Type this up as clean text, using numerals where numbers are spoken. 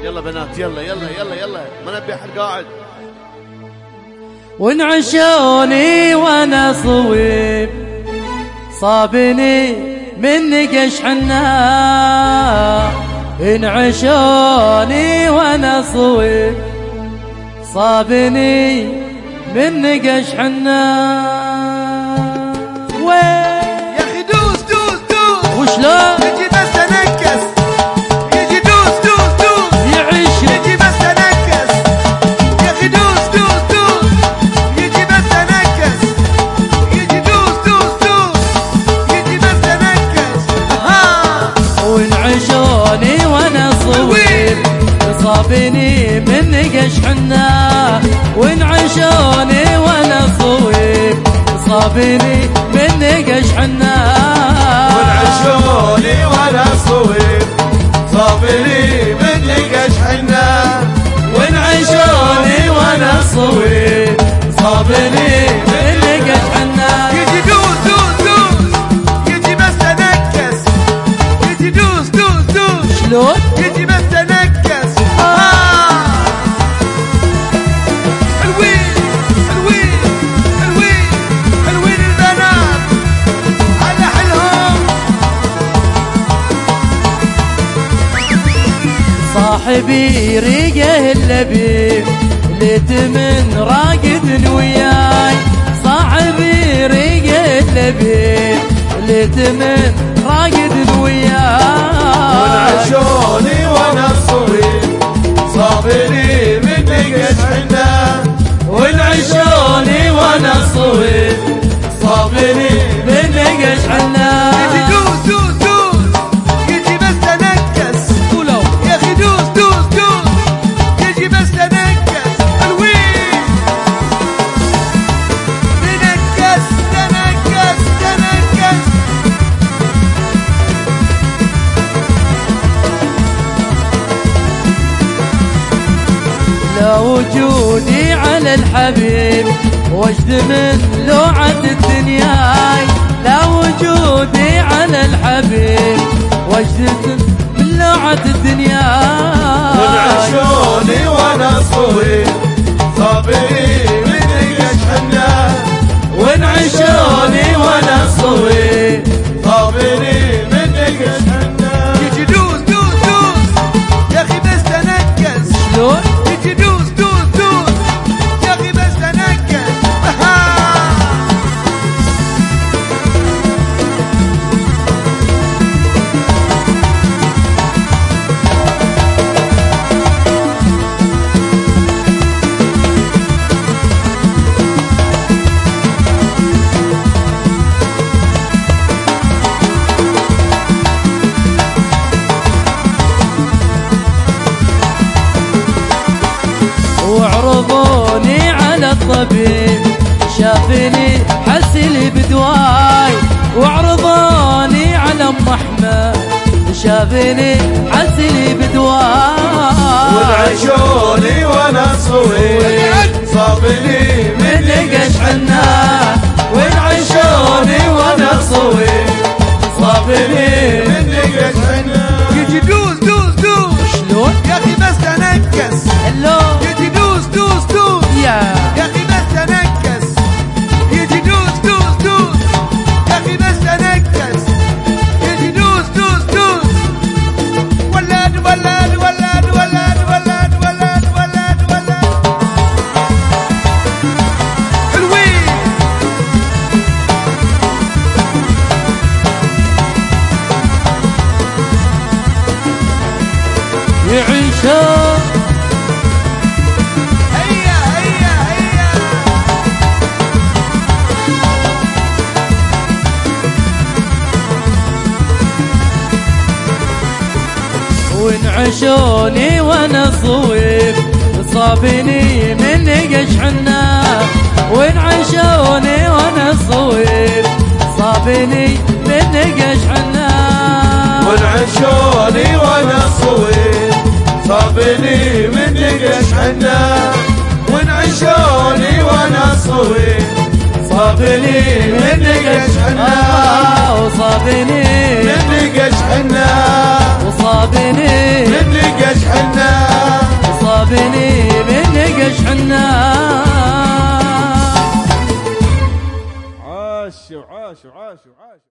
يلا بنات يلا يلا يلا يلا، ما نبي احد قاعد. وانعشوني وانا صويب صابني من نقش حنا، انعشوني وانا صويب صابني من نقش حنا. وين يا اخي دوس دوس دوس وشلون يجي بس تنكس، يجي دوس دوس دوس يعيش يجي بس تنكس، يا اخي دوس دوس دوس يجي بس تنكس، يجي دوس دوس دوس يجي بس تنكس. وانعشوني وانا صويب صابني من نقش حنا، وانعشوني وانا صويب صابني من نقش حنا. وانعشوني وانا صويب صابني من نقش حنا، وانعشوني وانا صويب صابني من نقش حنا. يجي دوس دوس دوس يجي بس تنكس، يجي دوس دوس دوس شلون يجي بس تنكس. حلوين حلوين حلوين حلوين البنات على حلهم. صاحبي ريقه اللبيب ليت من راقد وياي، صاحبي ريقه اللبيب ليت من راقد وياي. وانعشوني وانا صويب صابني من نقش حنا، وانعشوني وانا صويب صابني من نقش حنا. يجي دوس دوس دوس يجي بس تنكس، قولوا يا اخي دوس دوس دوس يجي بس تنكس. حلوين تنكس تنكس تنكس. لا وجودي على الحبيب وجد من لوعة الدنيا، لا وجودي على الحبيب وجد من لوعة الدنيا. وانعشوني وانا صويب صابني من نقش حنا، وانعشوني وانا صويب صابني من نقش حنا. يجي دوس دوس دوس يا اخي بس تنكس، شلون يجي دوس دوس دوس يا اخي بس تنكس. وعرضوني على الطبيب شافني حسلي بدواي، وعرضوني على ام احمد شافني حسلي بدواي. وانعشوني وانا صويب صابني من نقش حنا، وانعشوني وانا صويب صابني من نقش حنا. يجي دوس دوس دوس شلون يا اخي بس تنكس، هلو يجي دوس دوس دوس يا يا اخي بس تنكس، يجي دوس دوس دوس يا اخي بس تنكس، يجي دوس دوس دوس. ولاد ولاد ولاد ولاد ولاد ولاد ولاد ولاد. حلوين يعيشوا هيا هيا هيا. وانعشوني وانا صويب صابني من نقش حنا، وانعشوني وانا صويب صابني من نقش حنا. وانعشوني وانا صويب صابني من نقش حنا، وانعشوني وانا صويب صابني من نقش حنا، وصابني من نقش حنا، وصابني من نقش حنا. عاش وعاش وعاش وعاش.